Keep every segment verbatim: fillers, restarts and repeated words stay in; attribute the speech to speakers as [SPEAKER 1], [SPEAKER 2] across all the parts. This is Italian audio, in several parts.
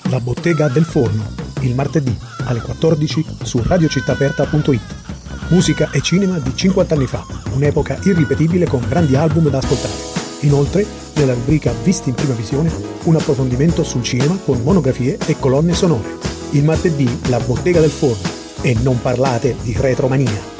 [SPEAKER 1] La bottega del forno, il martedì alle quattordici su radiocittaaperta punto it. Musica e cinema di cinquanta anni fa, un'epoca irripetibile con grandi album da ascoltare. Inoltre, nella rubrica Visti in prima visione, un approfondimento sul cinema con monografie e colonne sonore. Il martedì La bottega del forno. E non parlate di retromania.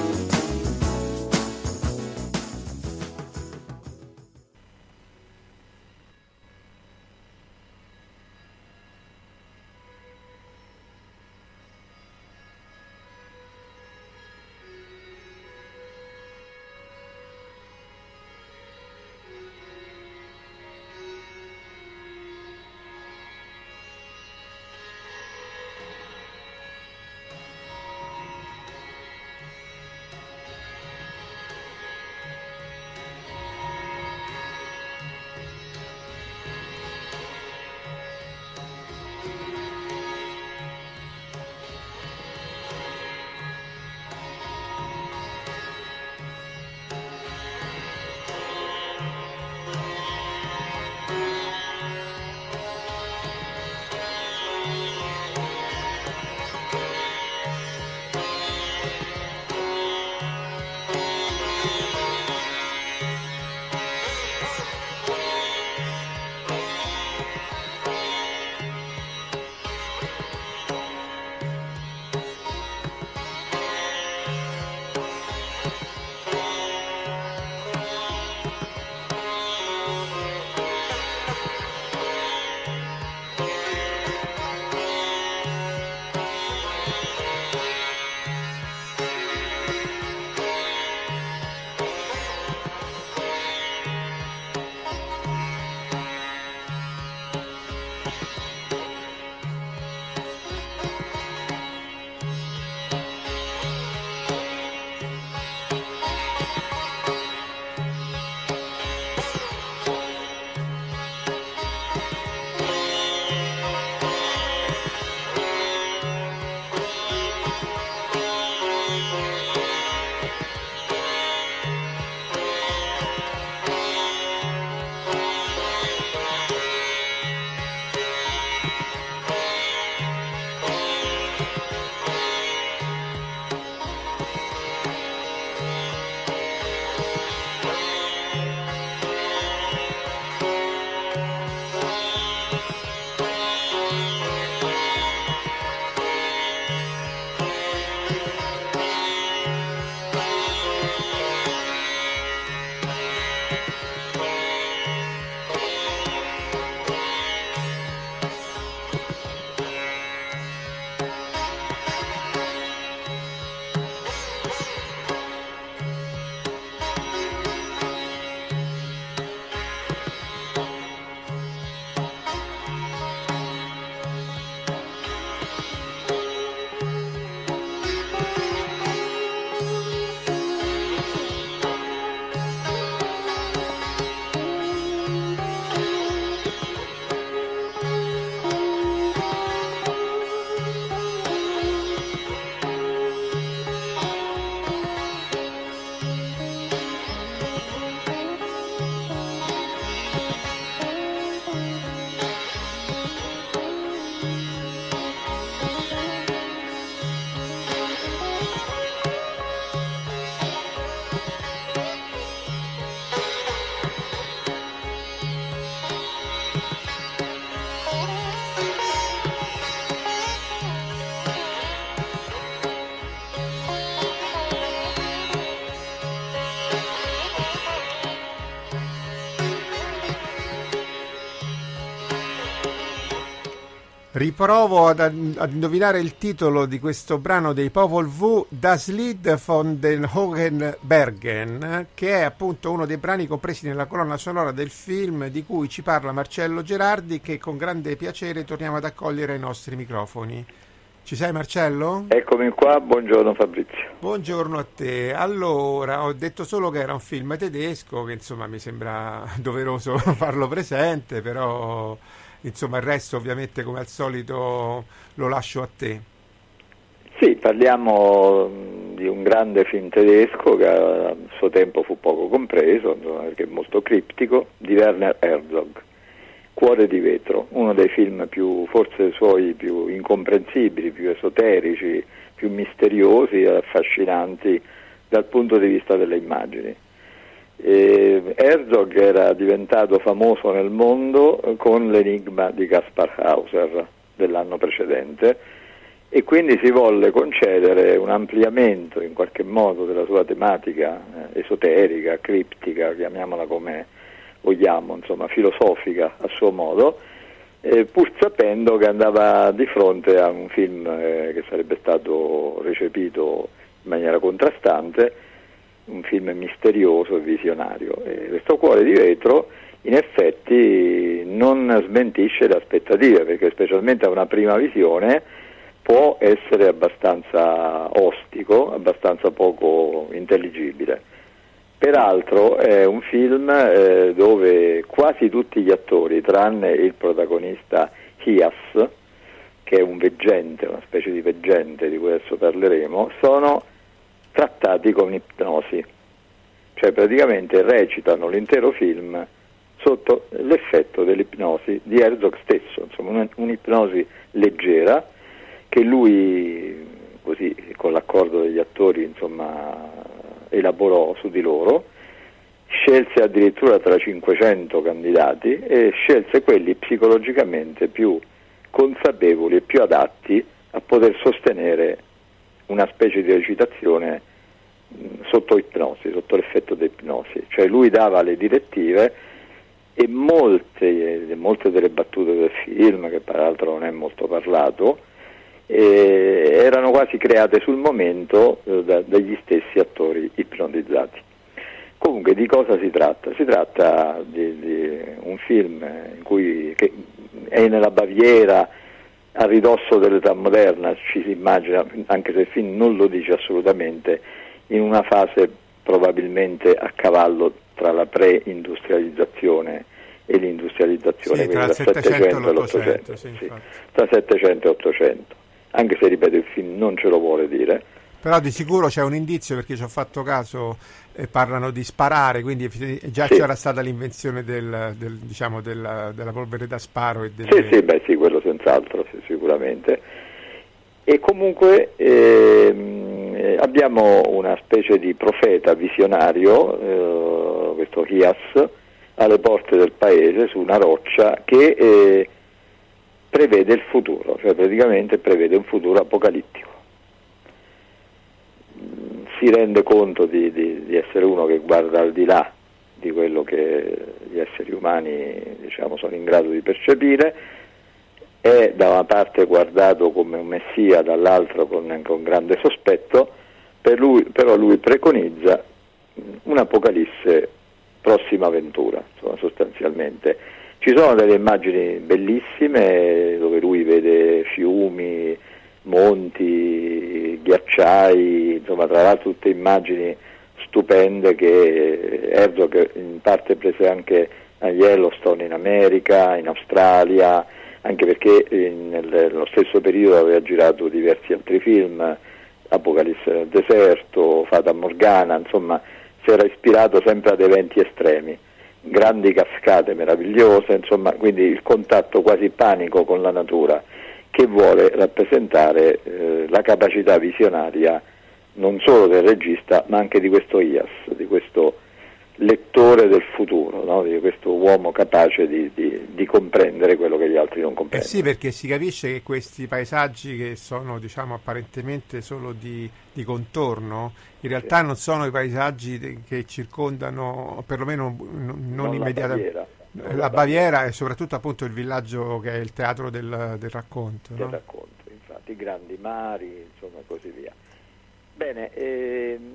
[SPEAKER 2] Riprovo ad, ad indovinare il titolo di questo brano dei Popol Vuh, Das Lied von den Hohen Bergen, che è appunto uno dei brani compresi nella colonna sonora del film di cui ci parla Marcello Gerardi, che con grande piacere torniamo ad accogliere ai nostri microfoni. Ci sei, Marcello?
[SPEAKER 3] Eccomi qua, buongiorno Fabrizio.
[SPEAKER 2] Buongiorno a te. Allora, ho detto solo che era un film tedesco, che insomma mi sembra doveroso farlo presente, però insomma il resto ovviamente come al solito lo lascio a te.
[SPEAKER 3] Sì, parliamo di un grande film tedesco che a suo tempo fu poco compreso, insomma, perché è molto criptico, di Werner Herzog. Cuore di vetro, uno dei film più, forse suoi più incomprensibili, più esoterici, più misteriosi e affascinanti dal punto di vista delle immagini. E Herzog era diventato famoso nel mondo con l'enigma di Kaspar Hauser dell'anno precedente, e quindi si volle concedere un ampliamento in qualche modo della sua tematica eh, esoterica, criptica, chiamiamola come vogliamo, insomma filosofica a suo modo, eh, pur sapendo che andava di fronte a un film eh, che sarebbe stato recepito in maniera contrastante, un film misterioso e visionario. E questo Cuore di vetro in effetti non smentisce le aspettative, perché specialmente a una prima visione può essere abbastanza ostico, abbastanza poco intelligibile. Peraltro è un film eh, dove quasi tutti gli attori, tranne il protagonista Hias, che è un veggente, una specie di veggente di cui adesso parleremo, sono trattati con ipnosi, cioè praticamente recitano l'intero film sotto l'effetto dell'ipnosi di Herzog stesso, insomma un'ipnosi leggera che lui, così con l'accordo degli attori, insomma, elaborò su di loro, scelse addirittura tra cinquecento candidati e scelse quelli psicologicamente più consapevoli e più adatti a poter sostenere una specie di recitazione mh, sotto ipnosi, sotto l'effetto di ipnosi, cioè lui dava le direttive e molte, molte delle battute del film, che peraltro non è molto parlato, Eh, erano quasi create sul momento eh, da, dagli stessi attori ipnotizzati. Comunque di cosa si tratta? Si tratta di, di un film in cui che è nella Baviera a ridosso dell'età moderna, ci si immagina, anche se il film non lo dice assolutamente, in una fase probabilmente a cavallo tra la pre-industrializzazione e l'industrializzazione,
[SPEAKER 2] sì,
[SPEAKER 3] quindi
[SPEAKER 2] tra
[SPEAKER 3] tra settecento e l'Ottocento,
[SPEAKER 2] sì,
[SPEAKER 3] sì, tra settecento e ottocento. Anche se, ripeto, il film non ce lo vuole dire.
[SPEAKER 2] Però di sicuro c'è un indizio, perché ci ho fatto caso, eh, parlano di sparare, quindi già
[SPEAKER 3] sì.
[SPEAKER 2] c'era stata l'invenzione del, del, diciamo, della, della polvere da sparo. E delle...
[SPEAKER 3] Sì, sì, beh sì, quello senz'altro, sì, sicuramente. E comunque ehm, abbiamo una specie di profeta visionario, eh, questo Hias, alle porte del paese, su una roccia, che... Eh, prevede il futuro, cioè praticamente prevede un futuro apocalittico. Si rende conto di, di, di essere uno che guarda al di là di quello che gli esseri umani, diciamo, sono in grado di percepire, è da una parte guardato come un messia, dall'altro con, con grande sospetto, per lui, però lui preconizza un'apocalisse prossima ventura, insomma, sostanzialmente. Ci sono delle immagini bellissime dove lui vede fiumi, monti, ghiacciai, insomma, tra l'altro tutte immagini stupende che Herzog in parte prese anche a Yellowstone in America, in Australia, anche perché nello stesso periodo aveva girato diversi altri film, Apocalisse nel deserto, Fata Morgana, insomma si era ispirato sempre ad eventi estremi. Grandi cascate meravigliose, insomma, quindi il contatto quasi panico con la natura, che vuole rappresentare eh, la capacità visionaria non solo del regista ma anche di questo Hias, di questo lettore del futuro, no? Di questo uomo capace di, di, di comprendere quello che gli altri non comprendono.
[SPEAKER 2] Eh sì, perché si capisce che questi paesaggi, che sono, diciamo, apparentemente solo di, di contorno, in realtà sì, non sono i paesaggi che circondano, perlomeno non, non immediatamente la, la, la Baviera, e soprattutto appunto il villaggio che è il teatro del, del racconto.
[SPEAKER 3] Del
[SPEAKER 2] no?
[SPEAKER 3] racconto, infatti, i grandi mari, insomma, e così via. Bene, ehm,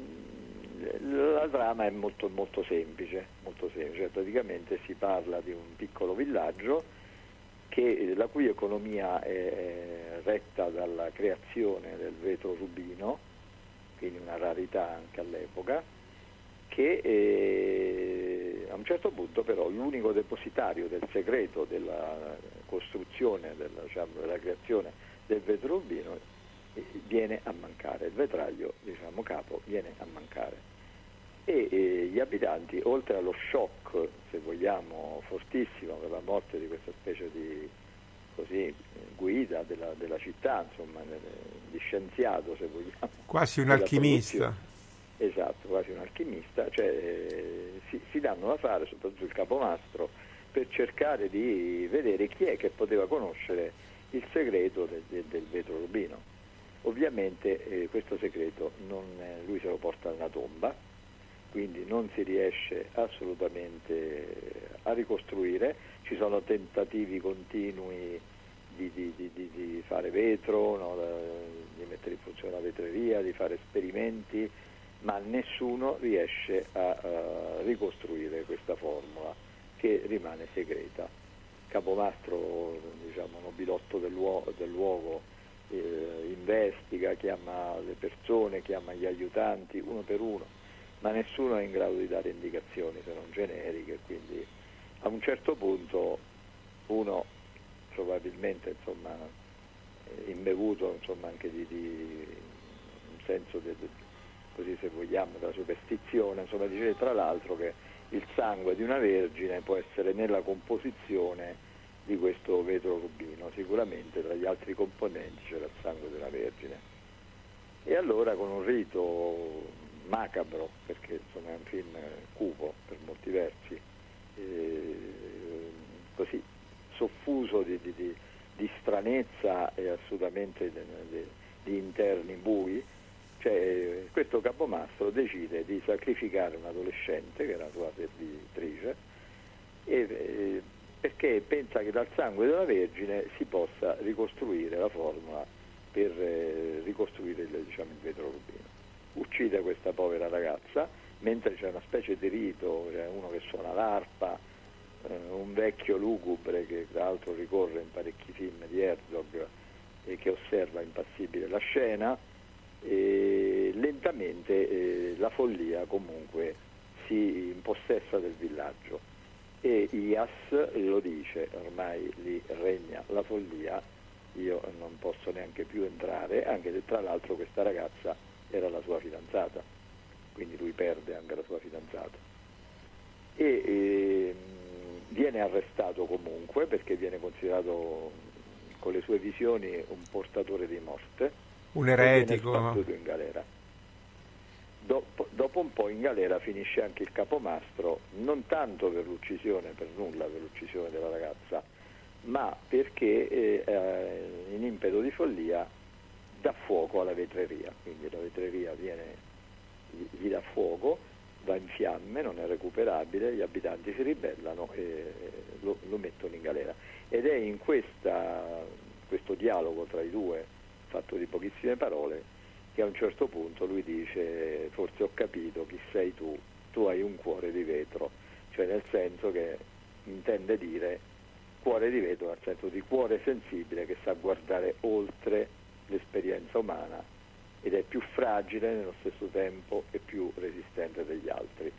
[SPEAKER 3] la trama è molto molto semplice, molto semplice, praticamente si parla di un piccolo villaggio che, la cui economia è retta dalla creazione del vetro rubino, quindi una rarità anche all'epoca, che eh, a un certo punto però l'unico depositario del segreto della costruzione, della, diciamo, della creazione del vetro rubino viene a mancare, il vetraglio, diciamo, capo viene a mancare. e, e gli abitanti, oltre allo shock, se vogliamo, fortissimo per la morte di questa specie di così, guida della, della città, insomma, di scienziato, se vogliamo.
[SPEAKER 2] Quasi un alchimista.
[SPEAKER 3] Esatto, quasi un alchimista, cioè eh, si, si danno da fare, soprattutto il capomastro, per cercare di vedere chi è che poteva conoscere il segreto de, de, del vetro rubino. Ovviamente eh, questo segreto non, eh, lui se lo porta nella tomba, quindi non si riesce assolutamente a ricostruire. Ci sono tentativi continui di, di, di, di fare vetro, no? Di mettere in funzione la vetreria, di fare esperimenti, ma nessuno riesce a, a ricostruire questa formula, che rimane segreta. Capomastro, diciamo, nobilotto del luogo, del luogo eh, investiga, chiama le persone, chiama gli aiutanti uno per uno, ma nessuno è in grado di dare indicazioni se non generiche, quindi a un certo punto uno probabilmente, insomma, imbevuto, insomma, anche di, di un senso de, de, così, se vogliamo, della superstizione, insomma, dice tra l'altro che il sangue di una vergine può essere nella composizione di questo vetro rubino, sicuramente tra gli altri componenti c'era il sangue della vergine. E allora, con un rito macabro, perché insomma è un film cupo per molti versi, eh, così soffuso di, di, di, di stranezza e assolutamente di, di, di interni bui, cioè questo capomastro decide di sacrificare un adolescente che era la sua servitrice, e, eh, perché pensa che dal sangue della Vergine si possa ricostruire la formula per eh, ricostruire il, diciamo, il vetro rubino. Uccide questa povera ragazza mentre c'è una specie di rito, c'è uno che suona l'arpa, eh, un vecchio lugubre che tra l'altro ricorre in parecchi film di Herzog e che osserva impassibile la scena. E lentamente eh, la follia comunque si impossessa del villaggio e Ias lo dice: ormai lì regna la follia, io non posso neanche più entrare, anche se tra l'altro questa ragazza era la sua fidanzata, quindi lui perde anche la sua fidanzata e eh, viene arrestato comunque, perché viene considerato con le sue visioni un portatore di morte,
[SPEAKER 2] un eretico,
[SPEAKER 3] viene sbattuto in galera. Dopo, dopo un po' in galera finisce anche il capomastro, non tanto per l'uccisione, per nulla per l'uccisione della ragazza, ma perché eh, in impeto di follia dà fuoco alla vetreria, quindi la vetreria viene, gli, gli dà fuoco, va in fiamme, non è recuperabile, gli abitanti si ribellano e lo, lo mettono in galera. Ed è in questa, questo dialogo tra i due, fatto di pochissime parole, che a un certo punto lui dice: forse ho capito chi sei tu, tu hai un cuore di vetro, cioè nel senso che intende dire cuore di vetro, nel senso di cuore sensibile che sa guardare oltre l'esperienza umana ed è più fragile nello stesso tempo e più resistente degli altri.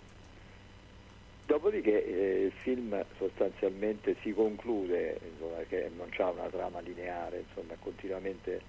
[SPEAKER 3] Dopodiché eh, il film sostanzialmente si conclude, insomma, che non c'ha una trama lineare, insomma, è continuamente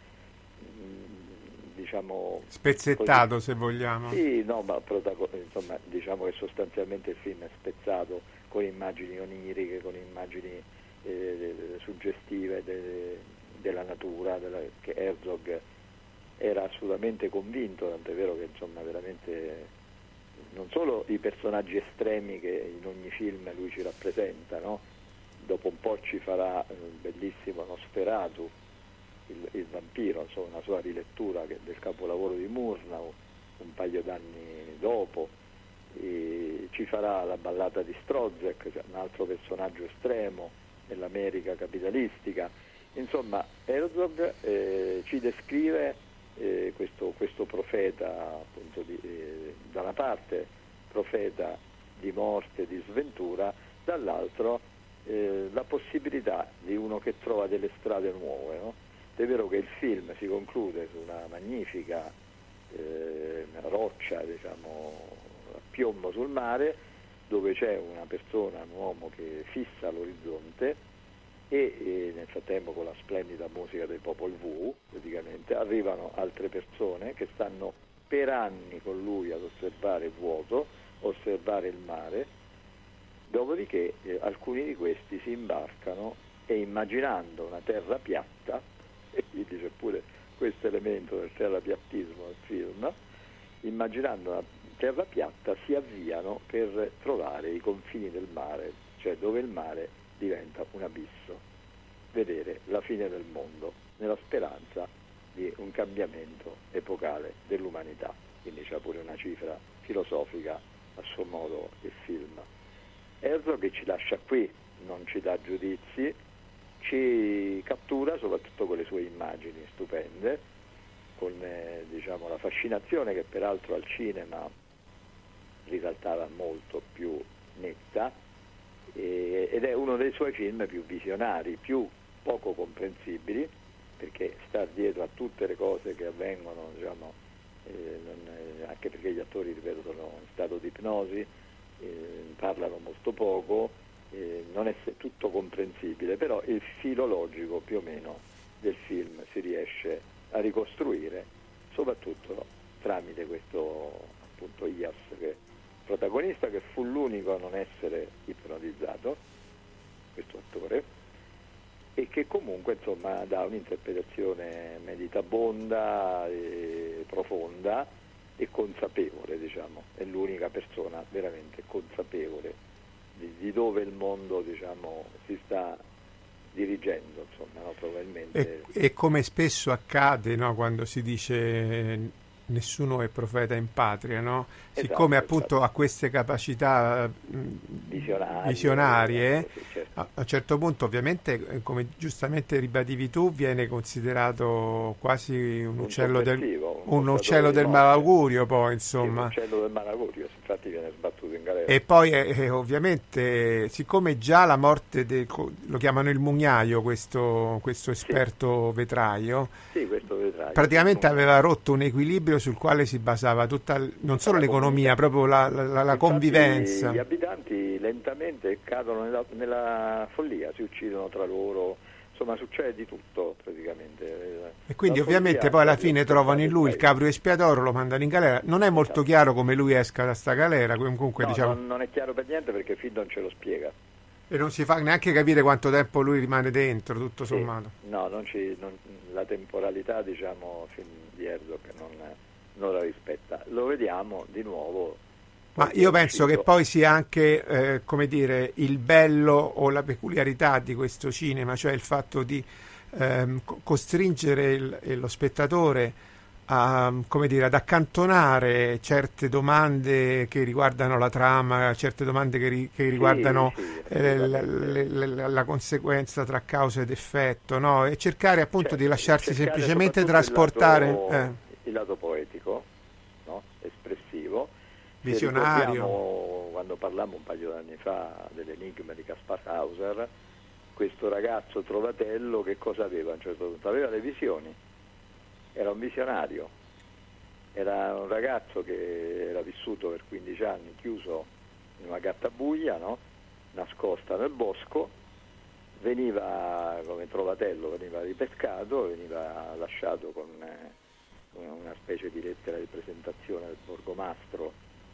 [SPEAKER 3] mh, diciamo
[SPEAKER 2] spezzettato,
[SPEAKER 3] così.
[SPEAKER 2] Se vogliamo.
[SPEAKER 3] Sì, no, ma protago- insomma, diciamo che sostanzialmente il film è spezzato con immagini oniriche, con immagini eh, suggestive de- della natura, della, che Herzog era assolutamente convinto, tant'è vero che insomma veramente non solo i personaggi estremi che in ogni film lui ci rappresenta, no? Dopo un po' ci farà il bellissimo Nosferatu, il, il vampiro, insomma una sua rilettura che, del capolavoro di Murnau un paio d'anni dopo, e ci farà la ballata di Strozzek, cioè un altro personaggio estremo nell'America capitalistica. Insomma, Herzog eh, ci descrive eh, questo, questo profeta, appunto, di, eh, da una parte profeta di morte, di sventura, dall'altro eh, la possibilità di uno che trova delle strade nuove, no? È vero che il film si conclude su una magnifica eh, roccia, diciamo, a piombo sul mare, dove c'è una persona, un uomo che fissa l'orizzonte e, e nel frattempo, con la splendida musica dei Popol Vuh, praticamente arrivano altre persone che stanno per anni con lui ad osservare il vuoto, osservare il mare, dopodiché eh, alcuni di questi si imbarcano e, immaginando una terra piatta, e quindi c'è pure questo elemento del terrapiattismo nel film, immaginando una terra piatta si avviano per trovare i confini del mare, cioè dove il mare diventa un abisso, vedere la fine del mondo, nella speranza di un cambiamento epocale dell'umanità. Quindi c'è pure una cifra filosofica a suo modo il film. Herzog che ci lascia qui, non ci dà giudizi, ci cattura soprattutto con le sue immagini stupende, con eh, diciamo, la fascinazione che peraltro al cinema risaltava molto più netta, e, ed è uno dei suoi film più visionari, più poco comprensibili, perché sta dietro a tutte le cose che avvengono, diciamo, eh, non, eh, anche perché gli attori, ripeto, sono in stato di ipnosi, eh, parlano molto poco, eh, non è tutto comprensibile, però il filo logico più o meno del film si riesce a ricostruire, soprattutto tramite questo appunto Ias, che protagonista, che fu l'unico a non essere ipnotizzato, questo attore, e che comunque insomma dà un'interpretazione meditabonda e profonda e consapevole, diciamo, è l'unica persona veramente consapevole di, di dove il mondo, diciamo, si sta dirigendo, insomma, no? Probabilmente.
[SPEAKER 2] E, e come spesso accade, no? Quando si dice nessuno è profeta in patria, no?
[SPEAKER 3] Esatto,
[SPEAKER 2] siccome appunto
[SPEAKER 3] esatto.
[SPEAKER 2] ha queste capacità
[SPEAKER 3] visionarie,
[SPEAKER 2] visionarie
[SPEAKER 3] sì, certo.
[SPEAKER 2] a, a un certo punto ovviamente, come giustamente ribadivi tu, viene considerato quasi un,
[SPEAKER 3] un
[SPEAKER 2] uccello del,
[SPEAKER 3] un,
[SPEAKER 2] un uccello del malaugurio, poi insomma.
[SPEAKER 3] Sì, un uccello del malaugurio, infatti viene sbattuto in galera.
[SPEAKER 2] E poi eh, ovviamente, siccome già la morte de, lo chiamano il mugnaio, questo, questo esperto
[SPEAKER 3] sì.
[SPEAKER 2] vetraio,
[SPEAKER 3] sì, questo vetraio
[SPEAKER 2] praticamente aveva rotto un equilibrio sul quale si basava tutta, non solo l'economia, proprio la, la, la convivenza.
[SPEAKER 3] Gli abitanti lentamente cadono nella, nella follia, si uccidono tra loro, insomma succede di tutto praticamente.
[SPEAKER 2] E quindi
[SPEAKER 3] la
[SPEAKER 2] ovviamente poi alla fine trovano in lui il capro espiatorio, lo mandano in galera. Non è molto
[SPEAKER 3] esatto.
[SPEAKER 2] chiaro come lui esca da sta galera, comunque
[SPEAKER 3] no,
[SPEAKER 2] diciamo.
[SPEAKER 3] non, non è chiaro per niente, perché il film non ce lo spiega.
[SPEAKER 2] E non si fa neanche capire quanto tempo lui rimane dentro, tutto
[SPEAKER 3] sì,
[SPEAKER 2] sommato.
[SPEAKER 3] No, non ci, non, la temporalità, diciamo, film di Herzog non, non la rispetta. Lo vediamo di nuovo.
[SPEAKER 2] Ma io penso che poi sia anche, eh, come dire, il bello o la peculiarità di questo cinema, cioè il fatto di ehm, costringere il, lo spettatore a, come dire, ad accantonare certe domande che riguardano la trama, certe domande che, ri, che riguardano
[SPEAKER 3] sì, sì,
[SPEAKER 2] eh, la, la, la, la conseguenza tra causa ed effetto, no? E cercare appunto
[SPEAKER 3] certo,
[SPEAKER 2] di lasciarsi semplicemente trasportare
[SPEAKER 3] il lato,
[SPEAKER 2] eh.
[SPEAKER 3] il lato poetico, no? Espressivo,
[SPEAKER 2] visionario.
[SPEAKER 3] Quando parlammo un paio di anni fa dell'enigma di Kaspar Hauser, questo ragazzo trovatello che cosa aveva a un certo punto? Aveva le visioni, era un visionario, era un ragazzo che era vissuto per quindici anni chiuso in una gattabuia, no? Nascosta nel bosco, veniva come trovatello, veniva ripescato, veniva lasciato con eh, una specie di lettera di presentazione del borgomastro,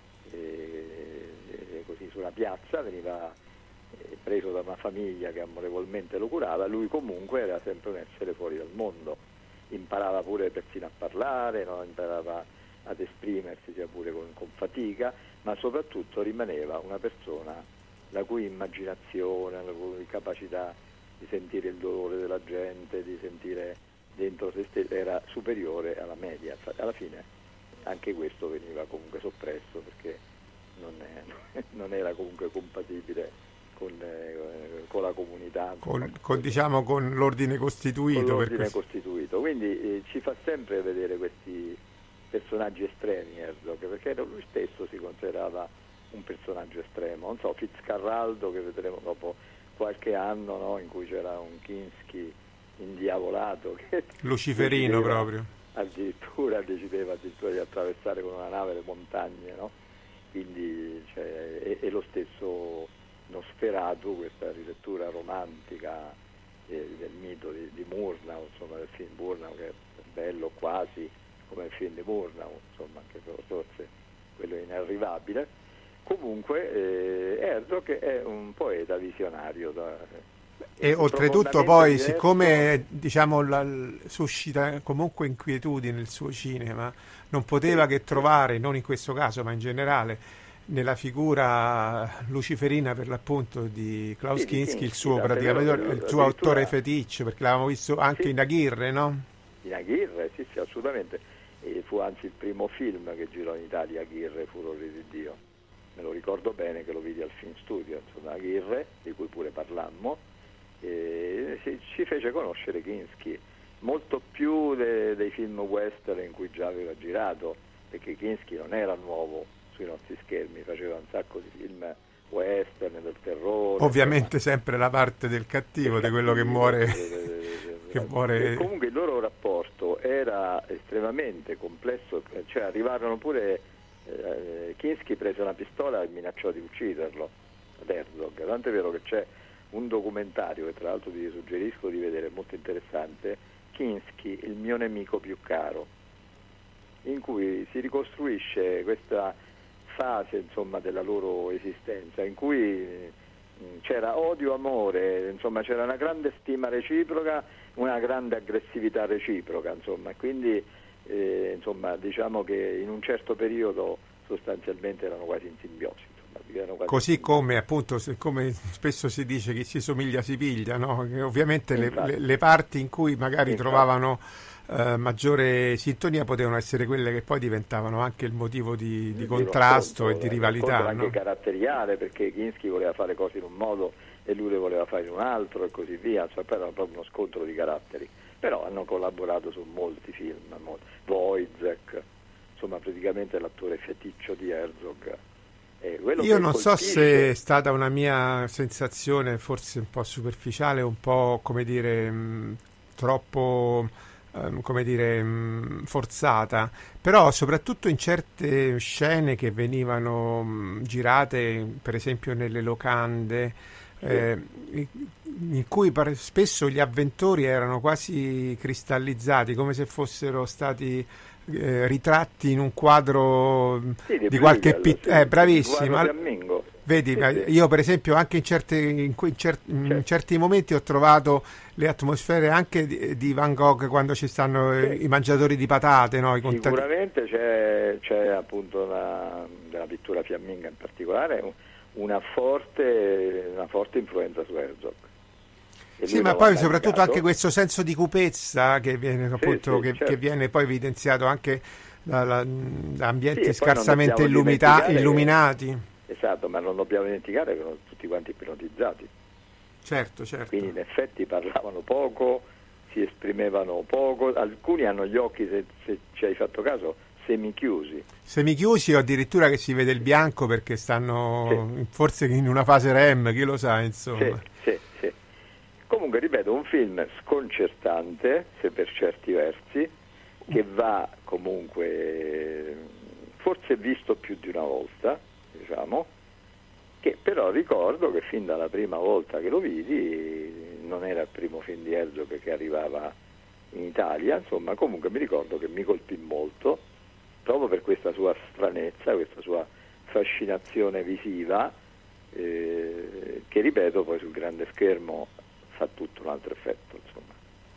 [SPEAKER 3] e, e così sulla piazza, veniva eh, preso da una famiglia che amorevolmente lo curava. Lui comunque era sempre un essere fuori dal mondo, imparava pure persino a parlare, no? Imparava ad esprimersi sia pure con, con fatica, ma soprattutto rimaneva una persona la cui immaginazione, la cui capacità di sentire il dolore della gente, di sentire dentro se stesso era superiore alla media. Alla fine anche questo veniva comunque soppresso, perché non, è, non era comunque compatibile con, eh, con la comunità,
[SPEAKER 2] con, con, diciamo con l'ordine costituito,
[SPEAKER 3] con l'ordine
[SPEAKER 2] per
[SPEAKER 3] costituito. Quindi eh, ci fa sempre vedere questi personaggi estremi Herzog, perché lui stesso si considerava un personaggio estremo. Non so, Fitzcarraldo, che vedremo dopo qualche anno, no? In cui c'era un Kinski indiavolato che
[SPEAKER 2] luciferino decideva, proprio
[SPEAKER 3] addirittura decideva addirittura di attraversare con una nave le montagne, no? Quindi cioè, e, e lo stesso Nosferatu, questa rilettura romantica eh, del mito di, di Murnau, insomma del film Murnau, che è bello quasi come il film di Murnau, insomma, anche forse quello è inarrivabile. comunque eh, Herzog è un poeta visionario. Da,
[SPEAKER 2] e oltretutto poi, diverso. Siccome diciamo la, suscita comunque inquietudine il suo cinema, non poteva sì, che trovare, non in questo caso ma in generale, nella figura luciferina per l'appunto di Klaus sì, Kinski, il suo, praticamente, il suo autore feticcio, perché l'avevamo visto anche sì, in Aguirre, no?
[SPEAKER 3] In Aguirre, sì, sì, assolutamente. E fu anzi il primo film che girò in Italia, Aguirre, Furori di Dio. Me lo ricordo bene che lo vidi al Film Studio, insomma, Aguirre, di cui pure parlammo, e si, ci fece conoscere Kinski, molto più de, dei film western in cui già aveva girato, perché Kinski non era nuovo sui nostri schermi, faceva un sacco di film western, del terrore.
[SPEAKER 2] Ovviamente insomma, sempre la parte del cattivo, di quello che muore. che muore.
[SPEAKER 3] E comunque il loro rapporto era estremamente complesso, cioè arrivarono pure, eh, Kinski prese una pistola e minacciò di ucciderlo ad Herzog, tanto è vero che c'è un documentario che tra l'altro vi suggerisco di vedere, molto interessante, Kinski, il mio nemico più caro, in cui si ricostruisce questa fase insomma della loro esistenza, in cui mh, c'era odio, amore, insomma c'era una grande stima reciproca, una grande aggressività reciproca, insomma, quindi eh, insomma diciamo che in un certo periodo sostanzialmente erano quasi in simbiosi.
[SPEAKER 2] Così come appunto, come spesso si dice, chi si somiglia si piglia, no? Che ovviamente le, le, le parti in cui magari infatti trovavano eh, maggiore sintonia potevano essere quelle che poi diventavano anche il motivo di, di contrasto e di rivalità, no?
[SPEAKER 3] Anche caratteriale, perché Kinski voleva fare cose in un modo e lui le voleva fare in un altro e così via, cioè, era proprio uno scontro di caratteri, però hanno collaborato su molti film, molti. Wojciech, insomma praticamente l'attore feticcio di Herzog.
[SPEAKER 2] Io non so se è stata una mia sensazione, forse un po' superficiale, un po' come dire mh, troppo um, come dire mh, forzata, però soprattutto in certe scene che venivano mh, girate, per esempio nelle locande, sì, eh, in cui pare, spesso gli avventori erano quasi cristallizzati, come se fossero stati Eh, ritratti in un quadro
[SPEAKER 3] sì, di,
[SPEAKER 2] di qualche
[SPEAKER 3] pittore,
[SPEAKER 2] sì, eh, bravissimo. Vedi,
[SPEAKER 3] sì, sì.
[SPEAKER 2] Io per esempio anche in, certe, in, in, cer- certo. in certi momenti ho trovato le atmosfere anche di, di Van Gogh, quando ci stanno sì. i mangiatori di patate, no? I
[SPEAKER 3] Sicuramente contati... c'è, c'è appunto una, della pittura fiamminga in particolare una forte, una forte influenza su Herzog.
[SPEAKER 2] Sì, ma poi soprattutto anche questo senso di cupezza che viene, appunto, sì, sì, che, certo. che viene poi evidenziato anche da, da, da ambienti sì, scarsamente illumita- illuminati.
[SPEAKER 3] Che, esatto, ma non dobbiamo dimenticare che erano tutti quanti ipnotizzati.
[SPEAKER 2] Certo, certo.
[SPEAKER 3] Quindi in effetti parlavano poco, si esprimevano poco, alcuni hanno gli occhi, se, se ci hai fatto caso, semichiusi.
[SPEAKER 2] Semichiusi o addirittura che si vede il bianco perché stanno sì. forse in una fase REM, chi lo sa, insomma.
[SPEAKER 3] Sì, sì, sì. Comunque, ripeto, un film sconcertante, se per certi versi, che va comunque, forse visto più di una volta, diciamo, che però ricordo che fin dalla prima volta che lo vidi, non era il primo film di Herzog che arrivava in Italia, insomma, comunque mi ricordo che mi colpì molto, proprio per questa sua stranezza, questa sua fascinazione visiva, eh, che ripeto poi sul grande schermo fa tutto un altro effetto, insomma.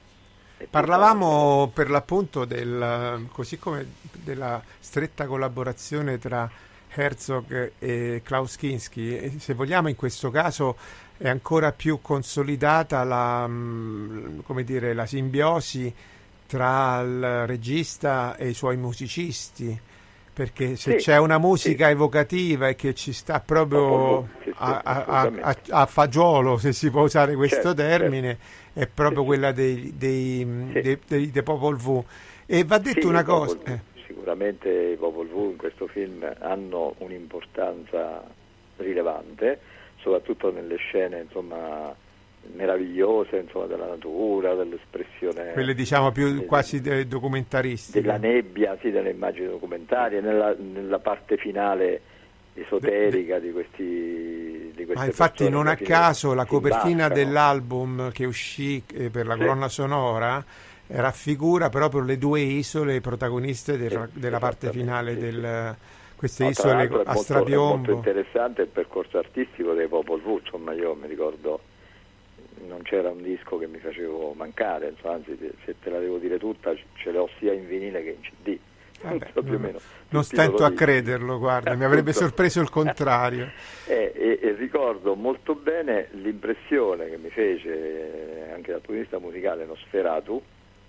[SPEAKER 2] Parlavamo per l'appunto del, così come della stretta collaborazione tra Herzog e Klaus Kinski, e se vogliamo in questo caso è ancora più consolidata la, come dire, la simbiosi tra il regista e i suoi musicisti, perché se sì, c'è una musica sì. evocativa e che ci sta proprio oh, sì, sì, a, a, a, a fagiolo, se si può usare questo certo, termine, certo. è proprio sì, quella dei, dei, sì. dei, dei, dei Popol Vuh. E va detto
[SPEAKER 3] sì,
[SPEAKER 2] una cosa... Eh.
[SPEAKER 3] Sicuramente i Popol Vuh in questo film hanno un'importanza rilevante, soprattutto nelle scene, insomma, meravigliose, insomma, della natura, dell'espressione,
[SPEAKER 2] quelle diciamo più
[SPEAKER 3] eh,
[SPEAKER 2] quasi documentaristiche,
[SPEAKER 3] della nebbia, sì, delle immagini documentarie, nella, nella parte finale esoterica de, de, di questi di queste
[SPEAKER 2] ma infatti non a caso la copertina
[SPEAKER 3] bascano.
[SPEAKER 2] dell'album che uscì eh, per la sì. colonna sonora raffigura proprio le due isole protagoniste del, sì, della parte finale sì, del, queste
[SPEAKER 3] no,
[SPEAKER 2] isole
[SPEAKER 3] a
[SPEAKER 2] molto,
[SPEAKER 3] È
[SPEAKER 2] strapiombo.
[SPEAKER 3] molto interessante il percorso artistico dei Popol Vuh, insomma io mi ricordo non c'era un disco che mi facevo mancare, insomma, anzi se te la devo dire tutta ce l'ho sia in vinile che in C D.
[SPEAKER 2] Vabbè,
[SPEAKER 3] so più o
[SPEAKER 2] non,
[SPEAKER 3] meno,
[SPEAKER 2] non stento a crederlo, guarda, mi avrebbe sorpreso il contrario.
[SPEAKER 3] e, e, e ricordo molto bene l'impressione che mi fece anche dal punto di vista musicale Nosferatu,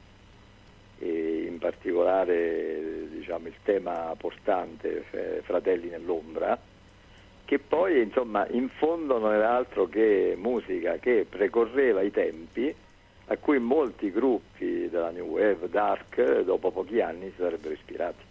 [SPEAKER 3] e in particolare diciamo il tema portante Fratelli nell'ombra, che poi insomma in fondo non era altro che musica che precorreva i tempi a cui molti gruppi della New Wave Dark dopo pochi anni si sarebbero ispirati.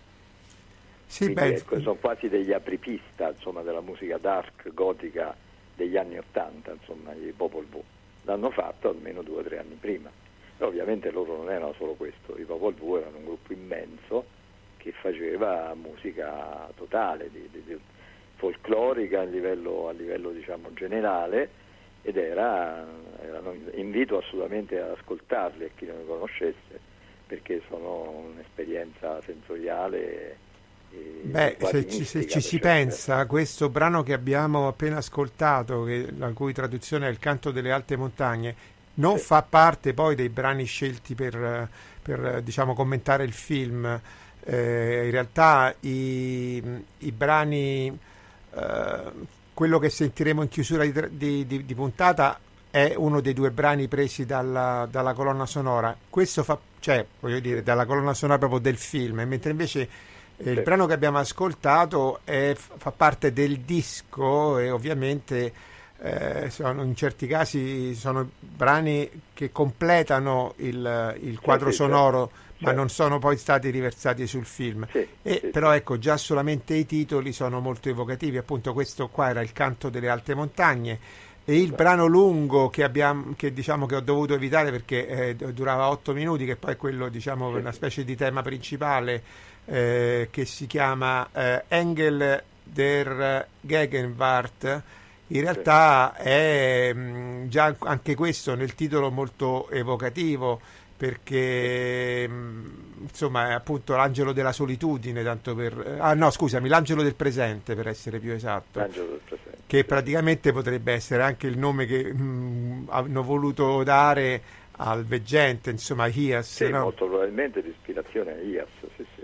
[SPEAKER 2] Sì,
[SPEAKER 3] Quindi,
[SPEAKER 2] beh,
[SPEAKER 3] ecco, sono quasi degli apripista insomma della musica dark gotica degli anni Ottanta, insomma i Popol Vuh l'hanno fatto almeno due o tre anni prima. Ovviamente loro non erano solo questo, i Popol Vuh erano un gruppo immenso che faceva musica totale, di, di, di folclorica a livello, a livello diciamo generale, ed era, erano, invito assolutamente ad ascoltarli a chi non li conoscesse, perché sono un'esperienza sensoriale. E
[SPEAKER 2] beh, se ci, se ci si pensa, questo brano che abbiamo appena ascoltato, che, la cui traduzione è Il canto delle alte montagne, non sì. fa parte poi dei brani scelti per, per diciamo commentare il film. Eh, in realtà i, i brani, eh, quello che sentiremo in chiusura di, di, di, di puntata è uno dei due brani presi dalla, dalla colonna sonora. Questo fa, cioè, voglio dire, dalla colonna sonora proprio del film, mentre invece eh, il brano che abbiamo ascoltato è, fa parte del disco e ovviamente Eh, sono, in certi casi sono brani che completano il, il quadro sì, sì, sonoro, certo, ma certo. non sono poi stati riversati sul film.
[SPEAKER 3] Sì,
[SPEAKER 2] e,
[SPEAKER 3] sì,
[SPEAKER 2] però
[SPEAKER 3] sì.
[SPEAKER 2] ecco, già solamente i titoli sono molto evocativi. Appunto questo qua era Il canto delle alte montagne, e il brano lungo che abbiamo, che diciamo che ho dovuto evitare perché eh, durava otto minuti, che poi è quello, diciamo, sì. una specie di tema principale, eh, che si chiama eh, Engel der Gegenwart. In realtà è mh, già anche questo nel titolo molto evocativo, perché mh, insomma è appunto l'angelo della solitudine, tanto per ah no scusami l'angelo del presente, per essere più esatto,
[SPEAKER 3] l'angelo del presente,
[SPEAKER 2] che
[SPEAKER 3] sì.
[SPEAKER 2] praticamente potrebbe essere anche il nome che mh, hanno voluto dare al veggente, insomma Hias,
[SPEAKER 3] sì,
[SPEAKER 2] no?
[SPEAKER 3] molto probabilmente l'ispirazione è Hias, sì, sì.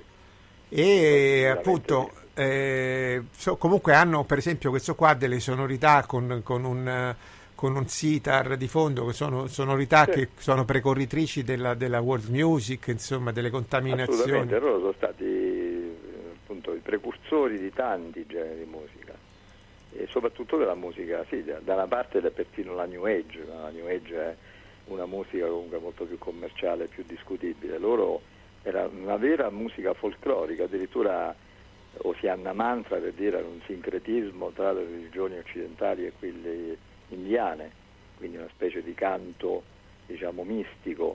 [SPEAKER 2] E appunto eh, so, comunque hanno per esempio questo qua delle sonorità con, con un con un sitar di fondo, che sono sonorità sì. che sono precorritrici della, della world music, insomma delle contaminazioni.
[SPEAKER 3] Assolutamente, loro sono stati appunto i precursori di tanti generi di musica, e soprattutto della musica, sì, da una parte è persino la New Age, la New Age è una musica comunque molto più commerciale, più discutibile. Loro era una vera musica folclorica, addirittura Osianna Mantra, per dire, era un sincretismo tra le religioni occidentali e quelle indiane, quindi una specie di canto, diciamo, mistico.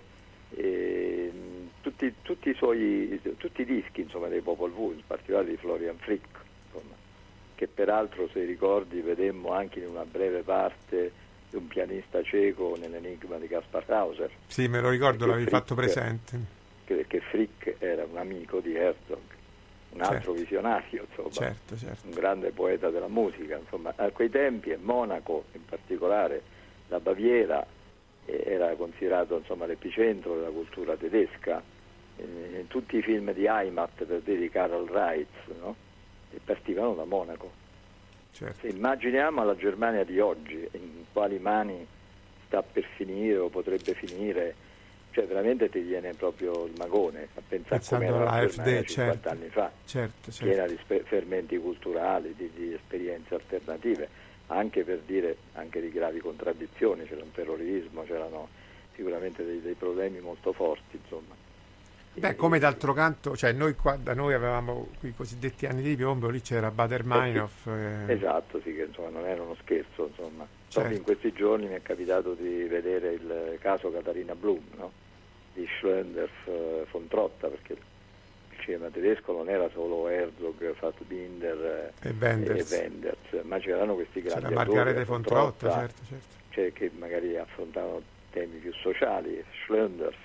[SPEAKER 3] E tutti, tutti i suoi tutti i dischi, insomma, dei Popol Vuh, in particolare di Florian Frick, insomma, che peraltro, se ricordi, vedemmo anche in una breve parte di un pianista ceco nell'Enigma di Kaspar Hauser.
[SPEAKER 2] Sì, me lo ricordo, l'avevi
[SPEAKER 3] Frick,
[SPEAKER 2] fatto presente.
[SPEAKER 3] Che, che Frick era un amico di Herzog, un altro certo. visionario, insomma,
[SPEAKER 2] certo, certo.
[SPEAKER 3] un grande poeta della musica, insomma, a quei tempi, e Monaco in particolare, la Baviera eh, era considerato, insomma, l'epicentro della cultura tedesca. Eh, in tutti i film di Heimat, per dire, di Karl Reitz, no? E partivano da Monaco.
[SPEAKER 2] Certo.
[SPEAKER 3] Se immaginiamo la Germania di oggi, in quali mani sta per finire o potrebbe finire, cioè veramente ti viene proprio il magone a pensare come era la Germania cinquanta
[SPEAKER 2] certo.
[SPEAKER 3] anni fa,
[SPEAKER 2] certo, certo.
[SPEAKER 3] piena di spe- fermenti culturali, di, di esperienze alternative, anche per dire anche di gravi contraddizioni, c'era un terrorismo, c'erano sicuramente dei, dei problemi molto forti, insomma.
[SPEAKER 2] Beh, come d'altro canto, cioè noi qua da noi avevamo i cosiddetti anni di piombo, lì c'era Bader-Meinhof.
[SPEAKER 3] Eh, esatto, sì, che insomma non era uno scherzo, insomma.
[SPEAKER 2] Certo.
[SPEAKER 3] Proprio in questi giorni mi è capitato di vedere il caso Katharina Blum, no? Di Schlöndorff von Trotta, perché il cinema tedesco non era solo Herzog, Fassbinder
[SPEAKER 2] e Wenders,
[SPEAKER 3] e Wenders, ma c'erano questi grandi
[SPEAKER 2] c'era Margarete von Trotta, certo, certo.
[SPEAKER 3] Cioè, che magari affrontavano temi più sociali. Schlöndorff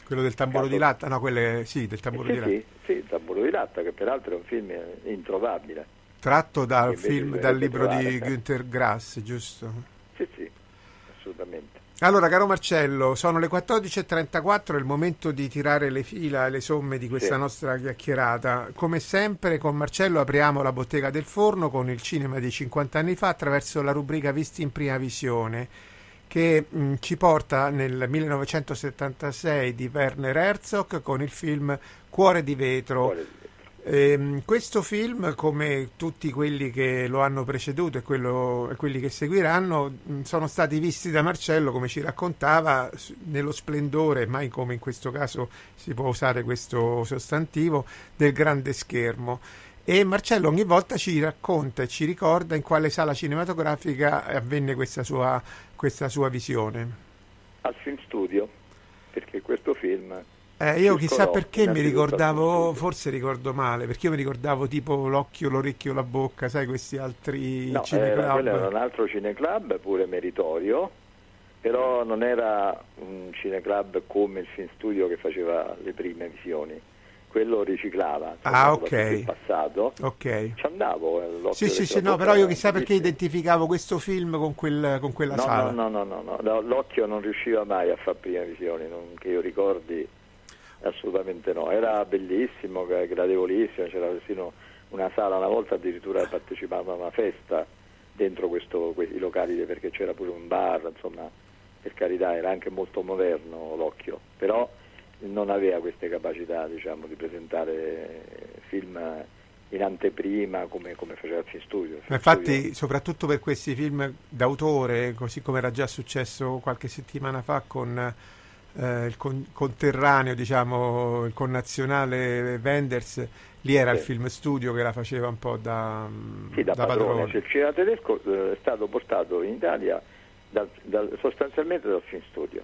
[SPEAKER 2] Quello del tamburo
[SPEAKER 3] Caso...
[SPEAKER 2] di latta? No, quelle sì, del tamburo
[SPEAKER 3] eh,
[SPEAKER 2] di
[SPEAKER 3] sì,
[SPEAKER 2] latta.
[SPEAKER 3] Sì, sì, il tamburo di latta, che peraltro è un film introvabile.
[SPEAKER 2] Tratto dal film, dal libro
[SPEAKER 3] trovare.
[SPEAKER 2] di Günter Grass, giusto?
[SPEAKER 3] Sì, sì, assolutamente.
[SPEAKER 2] Allora, caro Marcello, sono le quattordici e trentaquattro, è il momento di tirare le fila e le somme di questa sì. nostra chiacchierata. Come sempre con Marcello apriamo la bottega del forno con il cinema di cinquanta anni fa attraverso la rubrica Visti in prima visione, che mh, ci porta nel millenovecentosettantasei di Werner Herzog con il film Cuore di vetro.
[SPEAKER 3] Cuore di vetro.
[SPEAKER 2] Eh, questo film, come tutti quelli che lo hanno preceduto e, quello, e quelli che seguiranno, mh, sono stati visti da Marcello, come ci raccontava, nello splendore, mai come in questo caso si può usare questo sostantivo, del grande schermo. E Marcello ogni volta ci racconta e ci ricorda in quale sala cinematografica avvenne questa sua, questa sua visione.
[SPEAKER 3] Al Film Studio, perché questo film...
[SPEAKER 2] Eh, io chissà perché mi ricordavo, forse ricordo male, perché io mi ricordavo tipo l'occhio, l'orecchio, la bocca, sai, questi altri
[SPEAKER 3] no,
[SPEAKER 2] cineclub.
[SPEAKER 3] No, quello era un altro cineclub, pure meritorio, però non era un cineclub come il Film Studio che faceva le prime visioni. Quello riciclava,
[SPEAKER 2] ah, ok,
[SPEAKER 3] il passato.
[SPEAKER 2] Ok.
[SPEAKER 3] Ci andavo. Eh,
[SPEAKER 2] sì, sì, sì, no, però io chissà perché identificavo questo film con, quel, con quella
[SPEAKER 3] no,
[SPEAKER 2] sala.
[SPEAKER 3] No, no, no, no, no, l'occhio non riusciva mai a fare prime visioni, non, che io ricordi. Assolutamente no, era bellissimo, gradevolissimo, c'era persino una sala, una volta addirittura partecipava a una festa dentro questo, questi locali, perché c'era pure un bar, insomma, per carità, era anche molto moderno l'occhio, però non aveva queste capacità, diciamo, di presentare film in anteprima come, come faceva il Film Studio. Il Film
[SPEAKER 2] Infatti,
[SPEAKER 3] Studio...
[SPEAKER 2] soprattutto per questi film d'autore, così come era già successo qualche settimana fa con Eh, il con- conterraneo, diciamo, il connazionale Wenders, lì era sì. il Film Studio che la faceva un po' da,
[SPEAKER 3] sì, da, da padrone. padrone. Cioè, il cinema tedesco eh, è stato portato in Italia dal, dal, sostanzialmente dal Film Studio.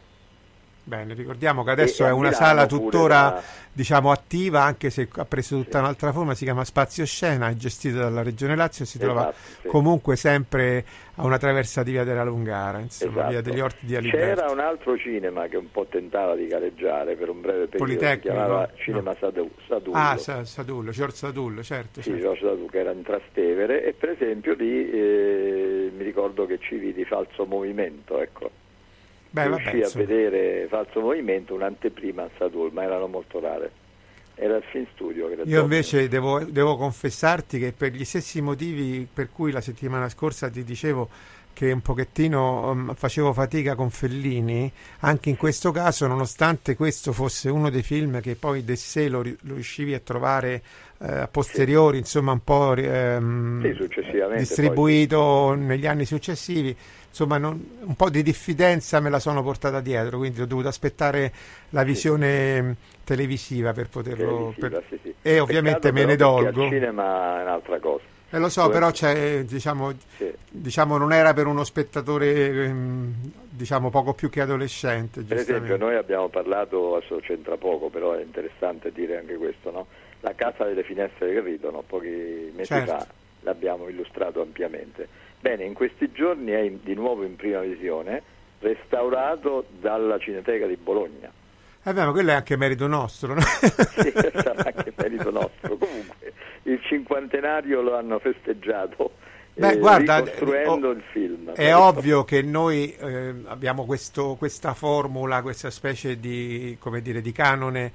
[SPEAKER 2] Bene, ricordiamo che adesso
[SPEAKER 3] e
[SPEAKER 2] è una
[SPEAKER 3] Milano
[SPEAKER 2] sala tuttora
[SPEAKER 3] da...
[SPEAKER 2] diciamo attiva, anche se ha preso tutta
[SPEAKER 3] sì.
[SPEAKER 2] un'altra forma, si chiama Spazio Scena, è gestita dalla Regione Lazio e si
[SPEAKER 3] esatto,
[SPEAKER 2] trova
[SPEAKER 3] sì.
[SPEAKER 2] comunque sempre a una traversa di Via della Lungara, insomma,
[SPEAKER 3] esatto.
[SPEAKER 2] Via degli Orti di Aliberti.
[SPEAKER 3] C'era un altro cinema che un po' tentava di gareggiare per un breve periodo,
[SPEAKER 2] Politecnico,
[SPEAKER 3] si chiamava
[SPEAKER 2] no.
[SPEAKER 3] Cinema Sadullo.
[SPEAKER 2] Ah, Sadullo, Giorgio Sadullo, certo.
[SPEAKER 3] Sì,
[SPEAKER 2] certo.
[SPEAKER 3] Giorgio Sadullo, che era in Trastevere, e per esempio lì eh, mi ricordo che ci vidi Falso Movimento, ecco.
[SPEAKER 2] Beh,
[SPEAKER 3] riuscì
[SPEAKER 2] vabbè,
[SPEAKER 3] a vedere Falso Movimento, un'anteprima a Sadul, ma erano molto rare. Era il Film Studio che
[SPEAKER 2] io invece devo, devo confessarti che per gli stessi motivi per cui la settimana scorsa ti dicevo che un pochettino um, facevo fatica con Fellini, anche in questo caso, nonostante questo fosse uno dei film che poi de sé lo, lo riuscivi a trovare eh, a posteriori, sì. insomma un po' ehm,
[SPEAKER 3] sì, successivamente
[SPEAKER 2] distribuito
[SPEAKER 3] poi,
[SPEAKER 2] sì. negli anni successivi, insomma non, un po' di diffidenza me la sono portata dietro, quindi ho dovuto aspettare la visione sì. televisiva per poterlo
[SPEAKER 3] televisiva,
[SPEAKER 2] per...
[SPEAKER 3] sì, sì.
[SPEAKER 2] e ovviamente
[SPEAKER 3] Peccato,
[SPEAKER 2] me ne dolgo.
[SPEAKER 3] Il cinema è un'altra cosa.
[SPEAKER 2] Eh, lo so, Dove... però c'è, diciamo,
[SPEAKER 3] sì.
[SPEAKER 2] diciamo non era per uno spettatore ehm, diciamo poco più che adolescente.
[SPEAKER 3] Per esempio noi abbiamo parlato, adesso c'entra poco, però è interessante dire anche questo, no? La Casa delle Finestre che ridono, pochi mesi certo. fa l'abbiamo illustrato ampiamente. Bene, in questi giorni è in, di nuovo in prima visione, restaurato dalla Cineteca di Bologna.
[SPEAKER 2] Eh beh, ma quello è anche merito nostro, no?
[SPEAKER 3] Sì, sarà anche merito nostro. Comunque, il cinquantenario lo hanno festeggiato.
[SPEAKER 2] Beh,
[SPEAKER 3] eh,
[SPEAKER 2] guarda,
[SPEAKER 3] ricostruendo
[SPEAKER 2] oh,
[SPEAKER 3] il film.
[SPEAKER 2] È ovvio che noi eh, abbiamo questo, questa formula, questa specie di, come dire, di canone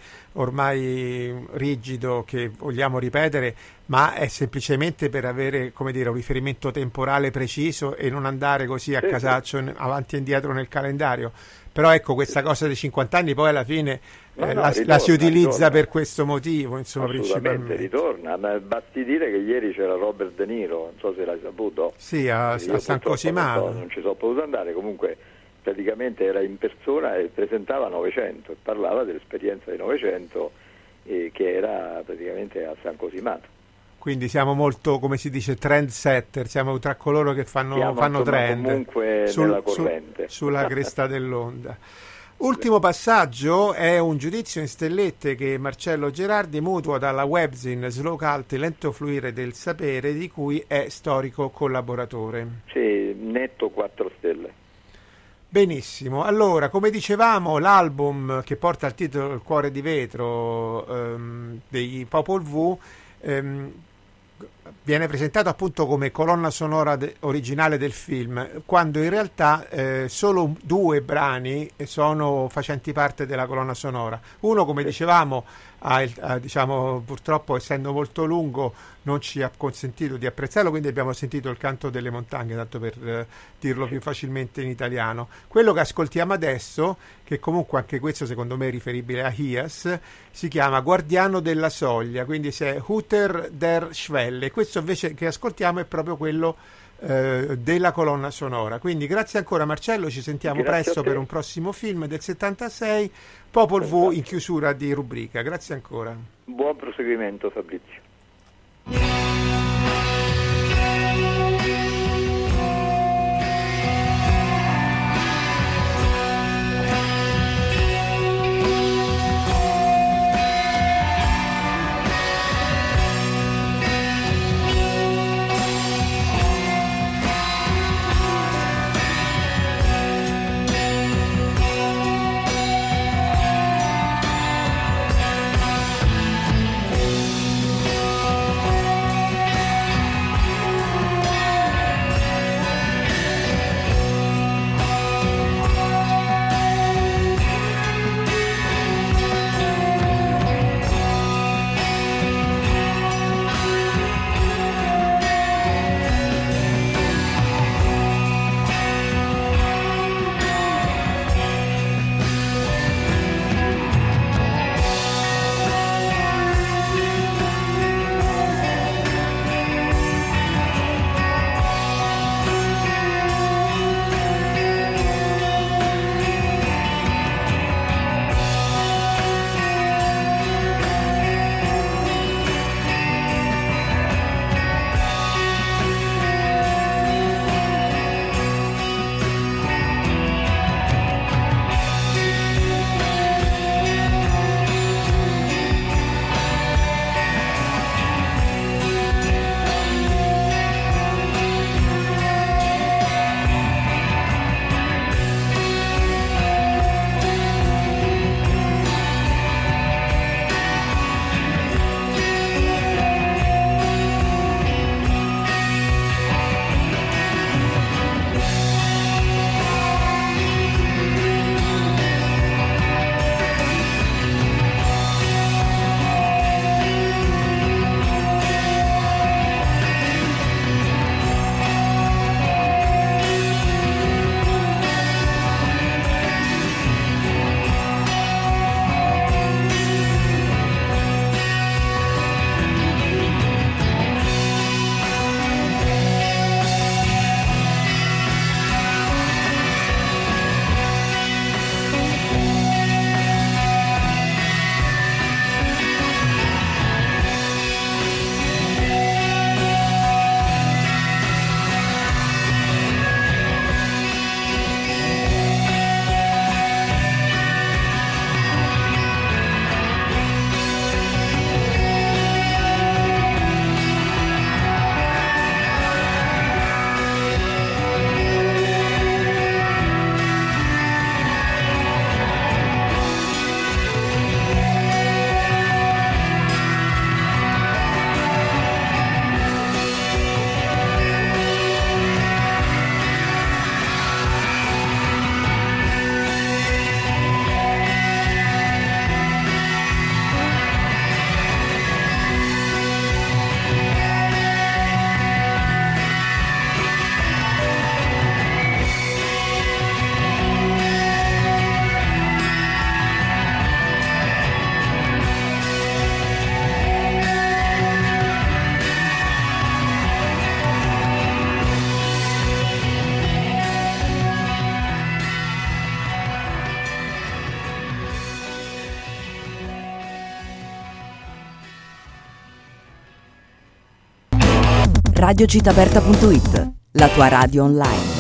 [SPEAKER 2] ormai rigido che vogliamo ripetere, ma è semplicemente per avere, come dire, un riferimento temporale preciso e non andare così a sì, casaccio sì. avanti e indietro nel calendario. Però ecco, questa cosa dei cinquanta anni poi alla fine eh, no, no, la, ritorna, la si utilizza ritorna. per questo motivo, insomma,
[SPEAKER 3] assolutamente ritorna, ma basti dire che ieri c'era Robert De Niro, non so se l'hai saputo.
[SPEAKER 2] Sì, a, a San Cosimano.
[SPEAKER 3] Non, so, non ci sono potuto andare, comunque praticamente era in persona e presentava Novecento, e parlava dell'esperienza di Novecento eh, che era praticamente a San Cosimano.
[SPEAKER 2] Quindi siamo molto, come si dice, trendsetter, siamo tra coloro che fanno,
[SPEAKER 3] siamo,
[SPEAKER 2] fanno
[SPEAKER 3] insomma,
[SPEAKER 2] trend
[SPEAKER 3] comunque sul, nella corrente.
[SPEAKER 2] Su, sulla cresta dell'onda. Ultimo passaggio è un giudizio in stellette che Marcello Gerardi mutua dalla webzine Slow Cult, lento fluire del sapere, di cui è storico collaboratore.
[SPEAKER 3] Sì, netto quattro stelle.
[SPEAKER 2] Benissimo, allora come dicevamo l'album che porta il titolo Il cuore di vetro ehm, dei Popol Vuh ehm, viene presentato appunto come colonna sonora de- originale del film, quando in realtà eh, solo due brani sono facenti parte della colonna sonora. Uno, come dicevamo, ha il, ha, diciamo, purtroppo essendo molto lungo non ci ha consentito di apprezzarlo, quindi abbiamo sentito Il canto delle montagne, tanto per eh, dirlo più facilmente in italiano. Quello che ascoltiamo adesso, che comunque anche questo secondo me è riferibile a Hias, si chiama Guardiano della soglia, quindi se è Huter der Schwelle. Questo invece che ascoltiamo è proprio quello eh, della colonna sonora. Quindi grazie ancora Marcello, ci sentiamo
[SPEAKER 3] Grazie
[SPEAKER 2] presto per un prossimo film del settantasei, Popol Vuh in chiusura di rubrica. Grazie ancora.
[SPEAKER 3] Buon proseguimento Fabrizio.
[SPEAKER 4] radio città aperta punto it, la tua radio online.